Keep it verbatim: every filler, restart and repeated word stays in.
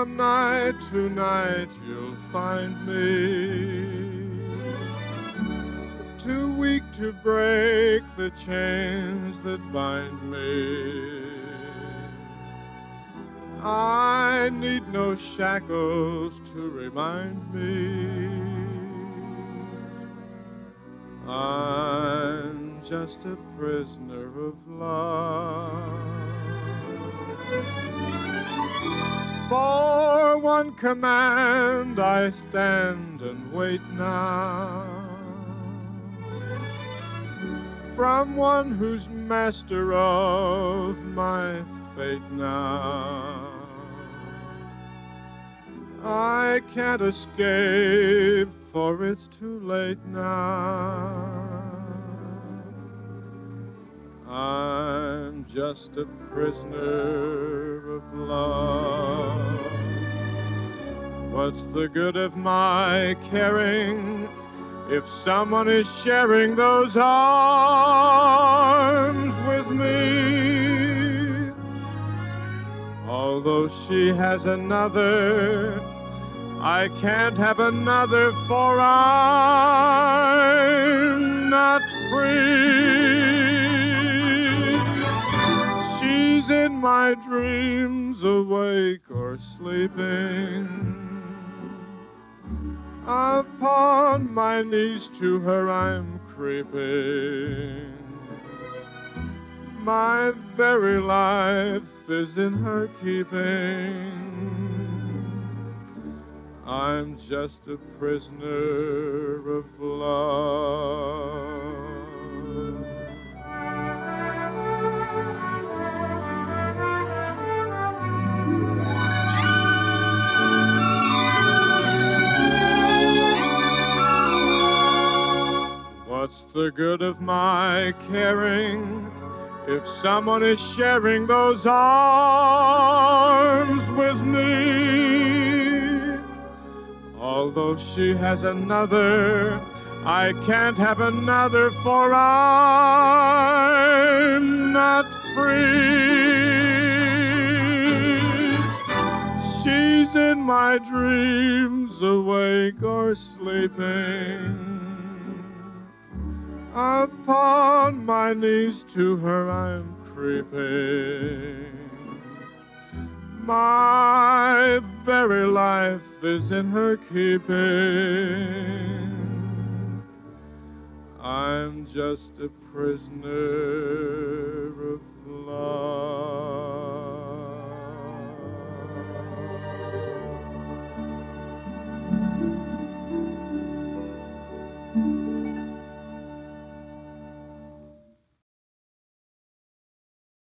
one night tonight you'll find me too weak to break the chains that bind me. I need no shackles to remind me I'm just a prisoner of love. For one command I stand and wait now, from one who's master of my fate now. I can't escape, for it's too late now. I'm just a prisoner of love. What's the good of my caring if someone is sharing those arms with me? Although she has another, I can't have another, for I'm not free. She's in my dreams, awake or sleeping. Upon my knees to her I'm creeping. My very life is in her keeping. I'm just a prisoner of love. What's the good of my caring if someone is sharing those arms with me? Although she has another, I can't have another, for I'm not free. She's in my dreams, awake or sleeping. Upon my knees to her I'm creeping. My very life is in her keeping. I'm just a prisoner of